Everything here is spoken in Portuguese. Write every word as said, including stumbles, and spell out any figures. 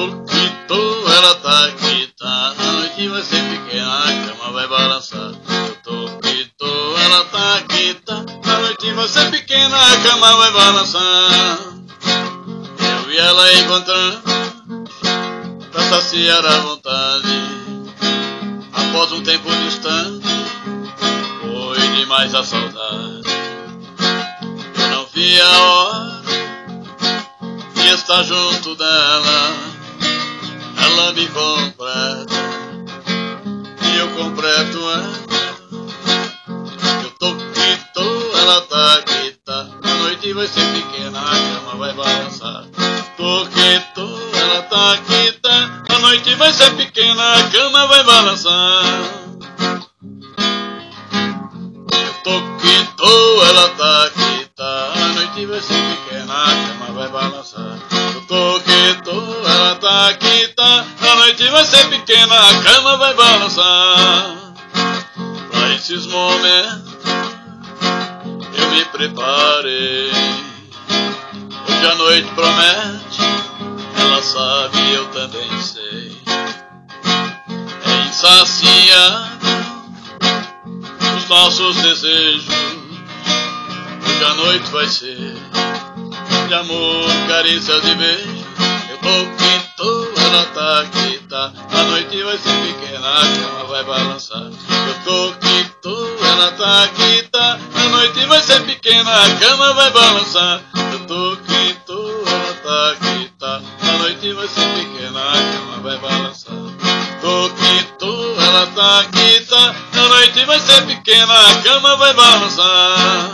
tô que tô, ela tá que tá. A noite vai ser pequena, a cama vai balançar. Eu tô que tô, ela tá que tá. A noite vai ser pequena, a cama vai balançar. Eu e ela encontrando pra saciar a vontade. Após um tempo distante, foi demais a saudade. Eu não vi a hora de estar junto dela. Ela me completa e eu completo ela. Eu tô que tô, ela tá que tá. A noite vai ser pequena, a cama vai balançar. Tô que tô, ela tá que tá. A noite vai ser pequena, a cama vai balançar. Eu tô que tô, ela tá que tá. A noite vai ser pequena, a cama vai balançar. Eu tô que tô, ela tá que tá. A noite vai ser pequena, a cama vai balançar. Pra esses momentos eu me preparei. Hoje a noite promete, ela sabe, eu também sei. É insaciável os nossos desejos. Hoje a noite vai ser de amor, carícias e beijos. Eu tô que tô, ela tá que tá. A noite vai ser pequena, a cama vai balançar. Eu tô que tô, ela tá que tá. A noite vai ser pequena, a cama vai balançar. Eu tô que tô, ela tá que tá. A noite vai ser pequena, a cama vai balançar. Tô que tô, ela tá que tá. A noite vai ser pequena, a cama vai balançar.